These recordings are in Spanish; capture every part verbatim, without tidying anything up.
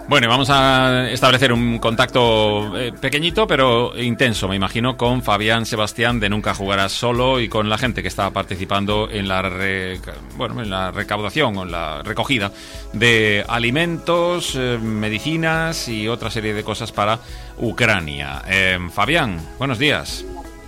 Bueno, vamos a establecer un contacto eh, pequeñito pero intenso, me imagino, con Fabián Sebastián de Nunca Jugarás Solo y con la gente que está participando en la re, bueno, en la recaudación o en la recogida de alimentos, eh, medicinas y otra serie de cosas para Ucrania. Eh, Fabián, buenos días.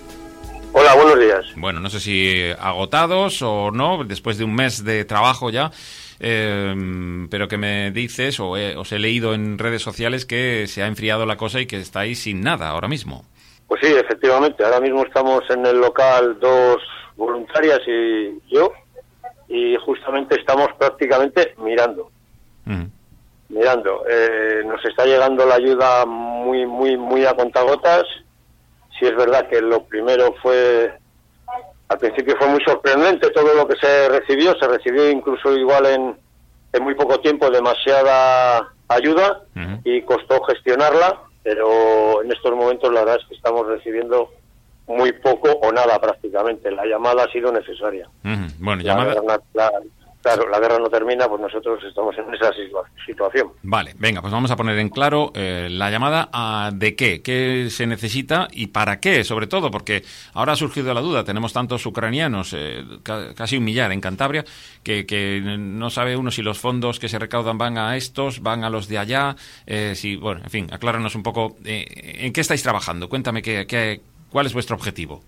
Hola, buenos días. Bueno, no sé si agotados o no, después de un mes de trabajo ya. Eh, pero que me dices, o he, os he leído en redes sociales que se ha enfriado la cosa y que estáis sin nada ahora mismo. Pues sí, efectivamente, ahora mismo estamos en el local dos voluntarias y yo, y justamente estamos prácticamente mirando, mm. mirando. Eh, nos está llegando la ayuda muy, muy, muy a contagotas. Sí es verdad que lo primero fue... Al principio fue muy sorprendente todo lo que se recibió, se recibió incluso igual en, en muy poco tiempo demasiada ayuda uh-huh. y costó gestionarla, pero en estos momentos la verdad es que estamos recibiendo muy poco o nada prácticamente. La llamada ha sido necesaria. Uh-huh. Bueno, la llamada... guerra, la, claro, la guerra no termina, pues nosotros estamos en esa situa- situación. Vale, venga, pues vamos a poner en claro eh, la llamada a de qué, qué se necesita y para qué, sobre todo, porque ahora ha surgido la duda, tenemos tantos ucranianos, eh, ca- casi un millar en Cantabria, que, que no sabe uno si los fondos que se recaudan van a estos, van a los de allá, eh, si, bueno, en fin, acláranos un poco, eh, ¿en qué estáis trabajando? Cuéntame qué, qué, cuál es vuestro objetivo.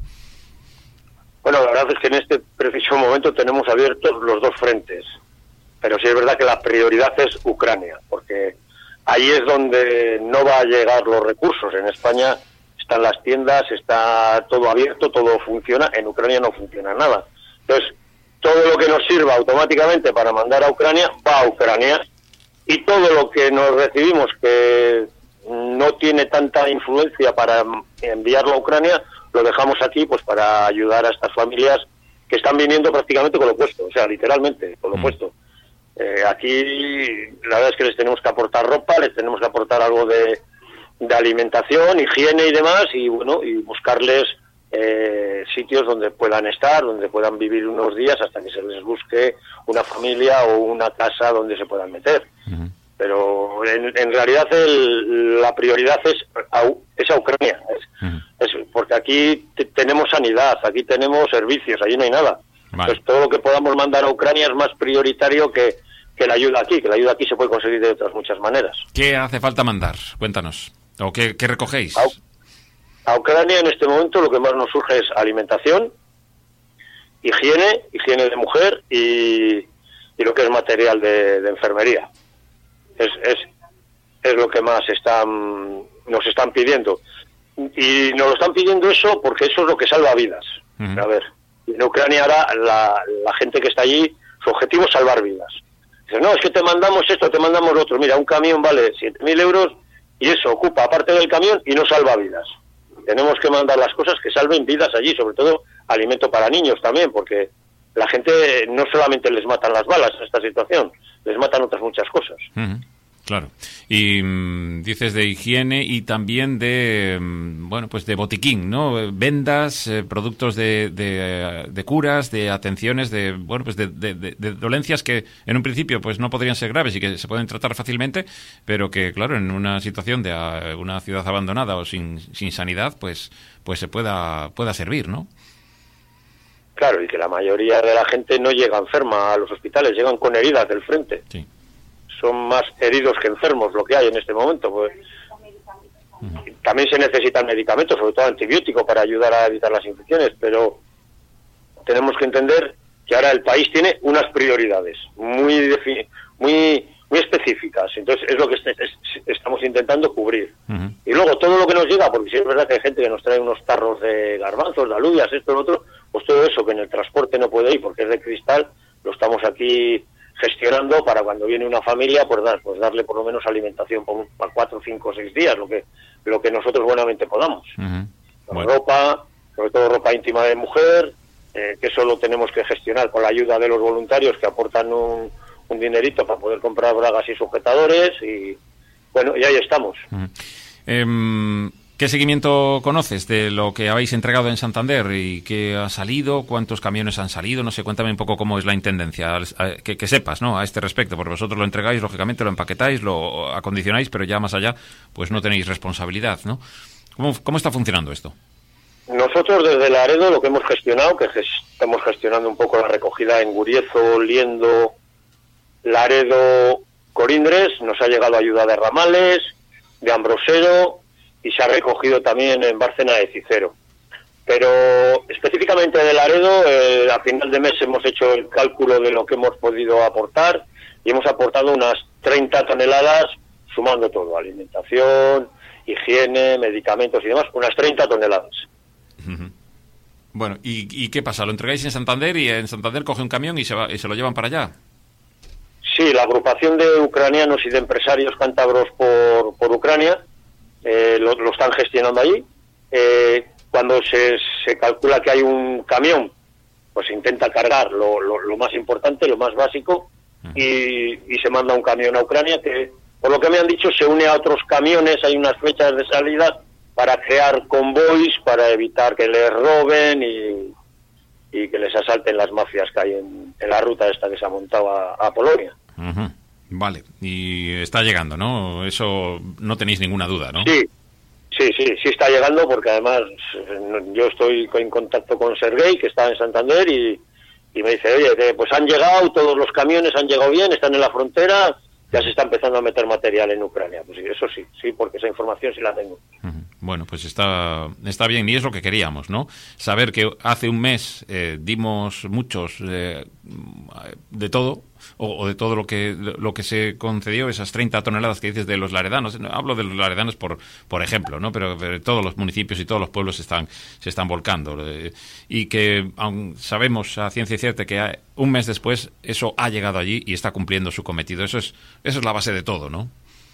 Bueno, la verdad es que en este preciso momento tenemos abiertos los dos frentes, pero sí es verdad que la prioridad es Ucrania, porque ahí es donde no va a llegar los recursos. En España están las tiendas, está todo abierto, todo funciona, en Ucrania no funciona nada. Entonces, todo lo que nos sirva automáticamente para mandar a Ucrania, va a Ucrania, y todo lo que nos recibimos que no tiene tanta influencia para enviarlo a Ucrania, lo dejamos aquí pues para ayudar a estas familias que están viniendo prácticamente con lo puesto, o sea, literalmente con lo mm. puesto. Eh, aquí la verdad es que les tenemos que aportar ropa, les tenemos que aportar algo de, de alimentación, higiene y demás, y bueno, y buscarles eh, sitios donde puedan estar, donde puedan vivir unos días hasta que se les busque una familia o una casa donde se puedan meter. Mm. Pero en, en realidad el, la prioridad es a, es a Ucrania, es, uh-huh. es porque aquí te, tenemos sanidad, aquí tenemos servicios, allí no hay nada. Vale. Entonces todo lo que podamos mandar a Ucrania es más prioritario que, que la ayuda aquí, que la ayuda aquí se puede conseguir de otras muchas maneras. ¿Qué hace falta mandar? Cuéntanos. ¿O qué, qué recogéis? A, a Ucrania en este momento lo que más nos surge es alimentación, higiene, higiene de mujer y, y lo que es material de, de enfermería. Es, es es lo que más están nos están pidiendo. Y nos lo están pidiendo eso porque eso es lo que salva vidas. Uh-huh. A ver, en Ucrania ahora la, la gente que está allí, su objetivo es salvar vidas. Dice, no, es que te mandamos esto, te mandamos lo otro. Mira, un camión vale siete mil euros y eso ocupa aparte del camión y no salva vidas. Tenemos que mandar las cosas que salven vidas allí, sobre todo alimento para niños también, porque la gente no solamente les matan las balas en esta situación, les matan otras muchas cosas. Uh-huh. Claro. Y mmm, dices de higiene y también de, mmm, bueno, pues de botiquín, ¿no? Vendas, eh, productos de, de, de curas, de atenciones, de, bueno, pues de, de, de, de dolencias que en un principio pues no podrían ser graves y que se pueden tratar fácilmente, pero que, claro, en una situación de uh, una ciudad abandonada o sin, sin sanidad, pues, pues se pueda, pueda servir, ¿no? Claro, y que la mayoría de la gente no llega enferma a los hospitales, llegan con heridas del frente. Sí. Son más heridos que enfermos lo que hay en este momento. Pues. Uh-huh. También se necesitan medicamentos, sobre todo antibióticos, para ayudar a evitar las infecciones, pero tenemos que entender que ahora el país tiene unas prioridades muy defini- muy muy específicas. Entonces es lo que est- es- estamos intentando cubrir. Uh-huh. Y luego todo lo que nos llega, porque si es verdad que hay gente que nos trae unos tarros de garbanzos, de alubias, esto, lo otro, pues todo eso que en el transporte no puede ir porque es de cristal, lo estamos aquí gestionando para cuando viene una familia, pues, dar, pues darle por lo menos alimentación por, por cuatro, cinco, seis días, lo que lo que nosotros buenamente podamos. Uh-huh. Bueno. Ropa, sobre todo ropa íntima de mujer, eh, que eso lo tenemos que gestionar con la ayuda de los voluntarios que aportan un, un dinerito para poder comprar bragas y sujetadores y bueno, y ahí estamos. Uh-huh. Eh, ¿Qué seguimiento conoces de lo que habéis entregado en Santander y qué ha salido? ¿Cuántos camiones han salido? No sé, cuéntame un poco cómo es la intendencia, que, que sepas, ¿no?, a este respecto, porque vosotros lo entregáis, lógicamente lo empaquetáis, lo acondicionáis, pero ya más allá, pues no tenéis responsabilidad, ¿no? ¿Cómo, cómo está funcionando esto? Nosotros desde Laredo lo que hemos gestionado, que estamos gestionando un poco la recogida en Guriezo, Liendo, Laredo, Corindres, nos ha llegado ayuda de Ramales, de Ambrosero, y se ha recogido también en Bárcena de Cicero. Pero específicamente de Laredo, eh, a final de mes hemos hecho el cálculo de lo que hemos podido aportar y hemos aportado unas treinta toneladas, sumando todo, alimentación, higiene, medicamentos y demás, unas treinta toneladas. Uh-huh. Bueno, ¿y, ¿y qué pasa? ¿Lo entregáis en Santander y en Santander coge un camión y se, va, y se lo llevan para allá? Sí, la agrupación de ucranianos y de empresarios cántabros por, por Ucrania eh, lo, lo están gestionando allí. Eh, cuando se, se calcula que hay un camión, pues se intenta cargar lo, lo, lo más importante, lo más básico, y, y se manda un camión a Ucrania que, por lo que me han dicho, se une a otros camiones, hay unas fechas de salida para crear convoys, para evitar que les roben y, y que les asalten las mafias que hay en, en la ruta esta que se ha montado a, a Polonia. Uh-huh. Vale, y está llegando, ¿no? Eso no tenéis ninguna duda, ¿no? Sí, sí, sí, sí está llegando, porque además yo estoy en contacto con Sergei, que está en Santander, y, y me dice, oye, que pues han llegado, todos los camiones han llegado bien, están en la frontera, ya se está empezando a meter material en Ucrania. Pues eso sí, sí, porque esa información sí la tengo. Uh-huh. Bueno, pues está está bien, y es lo que queríamos, ¿no? Saber que hace un mes eh, dimos muchos eh, de todo, o, o de todo lo que lo que se concedió, esas treinta toneladas que dices de los laredanos. No, hablo de los laredanos por por ejemplo, ¿no? Pero, pero todos los municipios y todos los pueblos están se están volcando. Eh, y que aun sabemos a ciencia cierta que hay, un mes después eso ha llegado allí y está cumpliendo su cometido. Eso es eso es la base de todo, ¿no?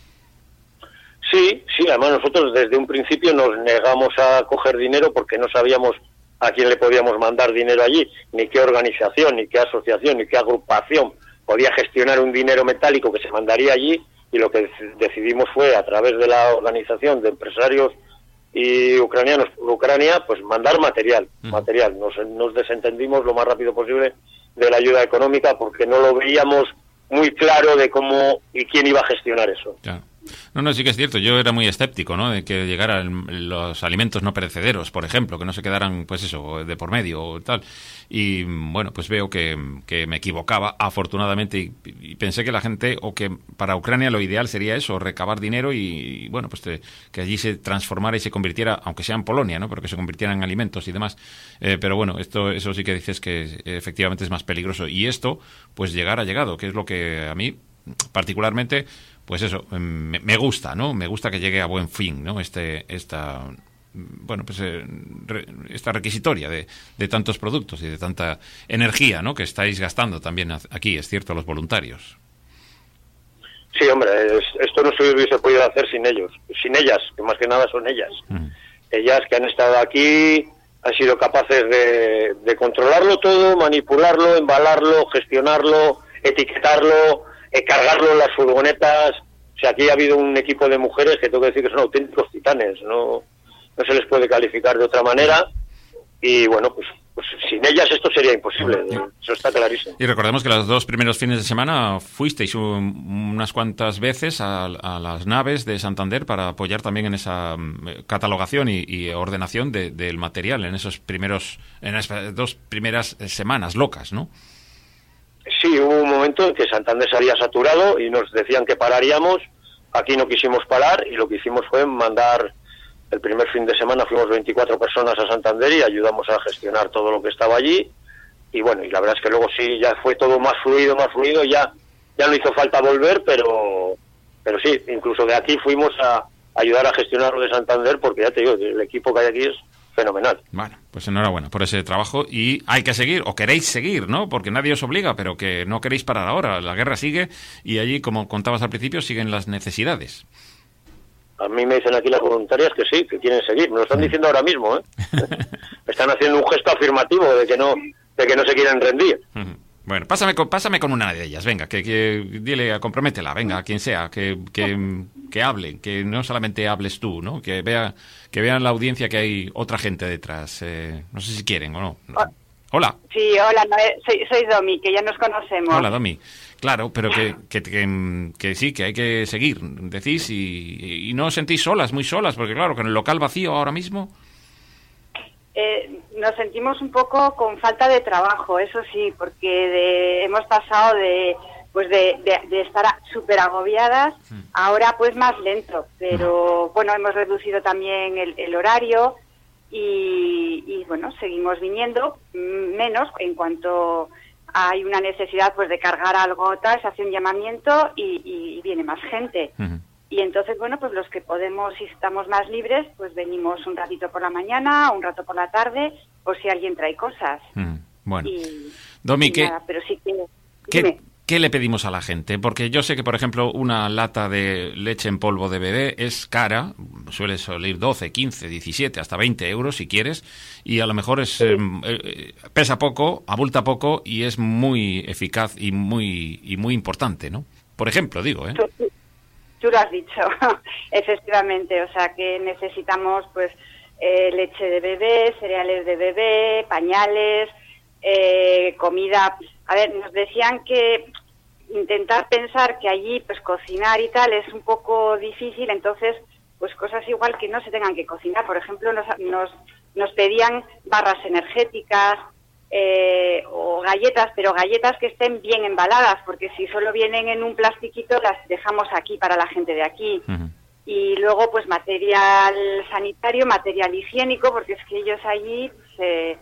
Sí, sí, además nosotros desde un principio nos negamos a coger dinero porque no sabíamos a quién le podíamos mandar dinero allí, ni qué organización, ni qué asociación, ni qué agrupación podía gestionar un dinero metálico que se mandaría allí, y lo que decidimos fue, a través de la organización de empresarios y ucranianos por Ucrania, pues mandar material, uh-huh. material. Nos, nos desentendimos lo más rápido posible de la ayuda económica porque no lo veíamos muy claro de cómo y quién iba a gestionar eso. Ya. No, no, sí que es cierto. Yo era muy escéptico, ¿no?, de que llegaran los alimentos no perecederos, por ejemplo, que no se quedaran, pues eso, de por medio o tal. Y bueno, pues veo que, que me equivocaba, afortunadamente, y, y pensé que la gente, o que para Ucrania lo ideal sería eso, recabar dinero y, y bueno, pues te, que allí se transformara y se convirtiera, aunque sea en Polonia, ¿no?, pero que se convirtiera en alimentos y demás. Eh, pero bueno, esto eso sí que dices que efectivamente es más peligroso. Y esto, pues llegar ha llegado, que es lo que a mí, particularmente, pues eso, me, me gusta, ¿no? Me gusta que llegue a buen fin, ¿no? Este, esta, bueno, pues eh, re, esta requisitoria de, de tantos productos y de tanta energía, ¿no?, que estáis gastando también aquí, es cierto, los voluntarios. Sí, hombre, es, esto no se hubiese podido hacer sin ellos, sin ellas, que más que nada son ellas. Uh-huh. Ellas que han estado aquí han sido capaces de, de controlarlo todo, manipularlo, embalarlo, gestionarlo, etiquetarlo, cargarlo en las furgonetas. O sea, aquí ha habido un equipo de mujeres que tengo que decir que son auténticos titanes, no no se les puede calificar de otra manera, y bueno, pues, pues sin ellas esto sería imposible, eso está clarísimo. Y recordemos que los dos primeros fines de semana fuisteis un, unas cuantas veces a, a las naves de Santander para apoyar también en esa catalogación y, y ordenación de, del material en esos primeros, en esas dos primeras semanas locas, ¿no? Sí, hubo un momento en que Santander se había saturado y nos decían que pararíamos. Aquí no quisimos parar y lo que hicimos fue mandar, el primer fin de semana fuimos veinticuatro personas a Santander y ayudamos a gestionar todo lo que estaba allí. Y bueno, y la verdad es que luego sí, ya fue todo más fluido, más fluido, ya ya no hizo falta volver, pero pero sí, incluso de aquí fuimos a ayudar a gestionar lo de Santander, porque ya te digo, el equipo que hay aquí es fenomenal. Bueno, pues enhorabuena por ese trabajo, y hay que seguir, o queréis seguir, ¿no? Porque nadie os obliga, pero que no queréis parar ahora. La guerra sigue y allí, como contabas al principio, siguen las necesidades. A mí me dicen aquí las voluntarias que sí, que quieren seguir. Me lo están diciendo ahora mismo, ¿eh? Me están haciendo un gesto afirmativo de que no de que no se quieren rendir. Bueno, pásame con, pásame con una de ellas, venga, que, que dile, comprométela, venga, a quien sea, que, que, que hable, que no solamente hables tú, ¿no? Que vea, que vean la audiencia que hay otra gente detrás. Eh, no sé si quieren o no. Hola. Sí, hola, soy, soy Domi, que ya nos conocemos. Hola, Domi. Claro, pero que, que, que, que sí, que hay que seguir, decís, y, y no os sentís solas, muy solas, porque claro, con el local vacío ahora mismo... Eh, nos sentimos un poco con falta de trabajo, eso sí, porque de, hemos pasado de pues de, de, de estar súper agobiadas, mm. ahora pues más lento, pero mm. bueno, hemos reducido también el, el horario y, y bueno, seguimos viniendo, menos en cuanto hay una necesidad pues de cargar algo tal, se hace un llamamiento y, y viene más gente. Mm. Y entonces, bueno, pues los que podemos, si estamos más libres, pues venimos un ratito por la mañana, un rato por la tarde, por si alguien trae cosas. Mm, bueno. Y, Domi, y ¿qué, nada, pero sí que, ¿qué, ¿qué le pedimos a la gente? Porque yo sé que, por ejemplo, una lata de leche en polvo de bebé es cara, suele salir doce, quince, diecisiete, hasta veinte euros si quieres, y a lo mejor es sí. eh, pesa poco, abulta poco y es muy eficaz y muy, y muy importante, ¿no? Por ejemplo, digo, ¿eh? Sí. Tú lo has dicho, efectivamente, o sea que necesitamos pues eh, leche de bebé, cereales de bebé, pañales, eh, comida. A ver, nos decían que intentar pensar que allí pues cocinar y tal es un poco difícil, entonces pues cosas igual que no se tengan que cocinar. Por ejemplo, nos, nos, nos pedían barras energéticas, Eh, o galletas, pero galletas que estén bien embaladas, porque si solo vienen en un plastiquito las dejamos aquí para la gente de aquí. Uh-huh. Y luego pues material sanitario, material higiénico, porque es que ellos allí pues,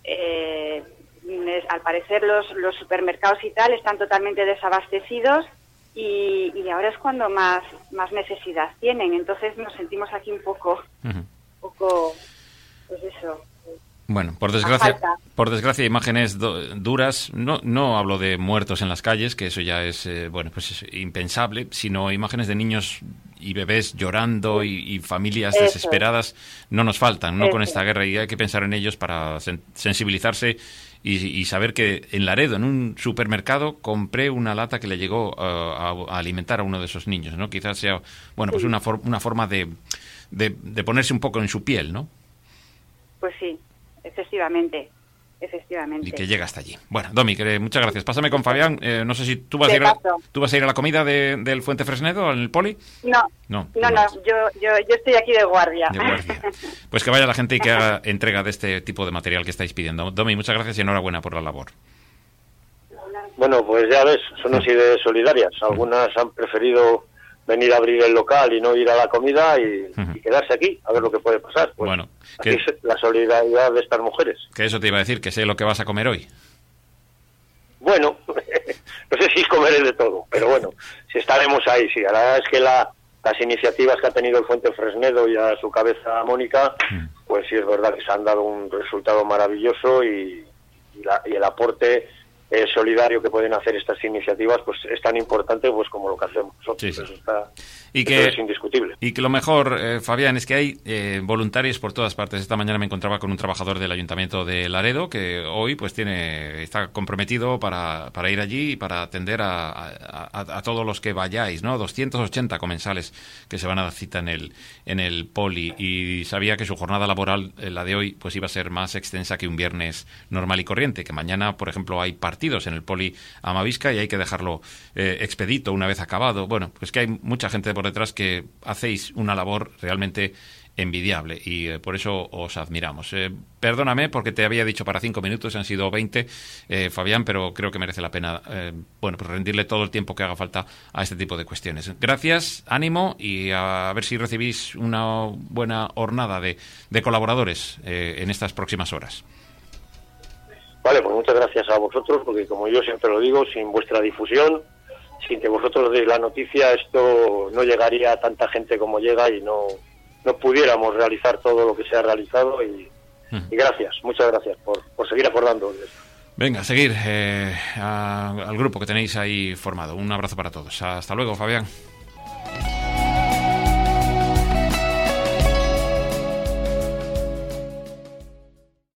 eh, eh, al parecer los, los supermercados y tal están totalmente desabastecidos y, y ahora es cuando más, más necesidad tienen, entonces nos sentimos aquí un poco, uh-huh. un poco pues eso. Bueno, por desgracia, por desgracia, imágenes do, duras. No, no hablo de muertos en las calles, que eso ya es, eh, bueno, pues es impensable, sino imágenes de niños y bebés llorando y, y familias eso. desesperadas. No nos faltan, ¿no? Eso. Con esta guerra, y hay que pensar en ellos para sen- sensibilizarse y, y saber que en Laredo, en un supermercado, compré una lata que le llegó uh, a, a alimentar a uno de esos niños, ¿no? Quizás sea, bueno, pues sí. una, for- una forma de, de, de ponerse un poco en su piel, ¿no? Pues sí. Efectivamente, efectivamente. Y que llega hasta allí. Bueno, Domi, que, muchas gracias. Pásame con Fabián. Eh, no sé si tú vas, a ir a, ¿tú vas a ir a la comida de, del Fuente Fresnedo, en el Poli? No, no, no, no yo, yo, yo estoy aquí de guardia. De guardia. Pues que vaya la gente y que haga entrega de este tipo de material que estáis pidiendo. Domi, muchas gracias y enhorabuena por la labor. Bueno, pues ya ves, son así de solidarias. Algunas han preferido venir a abrir el local y no ir a la comida y, uh-huh. y quedarse aquí a ver lo que puede pasar. Pues bueno, que, es la solidaridad de estas mujeres. Que eso te iba a decir, que sé lo que vas a comer hoy. Bueno, no sé si comeré de todo, pero bueno, si estaremos ahí, sí. La verdad es que la, las iniciativas que ha tenido el Fuente Fresnedo y a su cabeza Mónica, uh-huh. pues sí es verdad que se han dado un resultado maravilloso y, y, la, y el aporte Eh, solidario que pueden hacer estas iniciativas pues es tan importante pues como lo que hacemos nosotros. Sí, sí. Eso está, y que, eso es indiscutible. Y que lo mejor, eh, Fabián, es que hay eh, voluntarios por todas partes. Esta mañana me encontraba con un trabajador del Ayuntamiento de Laredo que hoy pues tiene está comprometido para, para ir allí y para atender a, a, a, a todos los que vayáis, ¿no? doscientos ochenta comensales que se van a dar cita en el en el Poli, y sabía que su jornada laboral, eh, la de hoy, pues iba a ser más extensa que un viernes normal y corriente, que mañana, por ejemplo, hay partidos en el Poli Amavisca y hay que dejarlo eh, expedito una vez acabado. Bueno, pues que hay mucha gente por detrás que hacéis una labor realmente envidiable y eh, por eso os admiramos. Eh, perdóname porque te había dicho para cinco minutos, han sido veinte, eh, Fabián, pero creo que merece la pena eh, bueno, pues rendirle todo el tiempo que haga falta a este tipo de cuestiones. Gracias, ánimo y a ver si recibís una buena hornada de, de colaboradores eh, en estas próximas horas. Vale, pues muchas gracias a vosotros, porque como yo siempre lo digo, sin vuestra difusión, sin que vosotros deis la noticia, esto no llegaría a tanta gente como llega y no, no pudiéramos realizar todo lo que se ha realizado y, uh-huh. y gracias, muchas gracias por, por seguir acordando de esto. Venga, seguir eh, a, al grupo que tenéis ahí formado. Un abrazo para todos. Hasta luego, Fabián.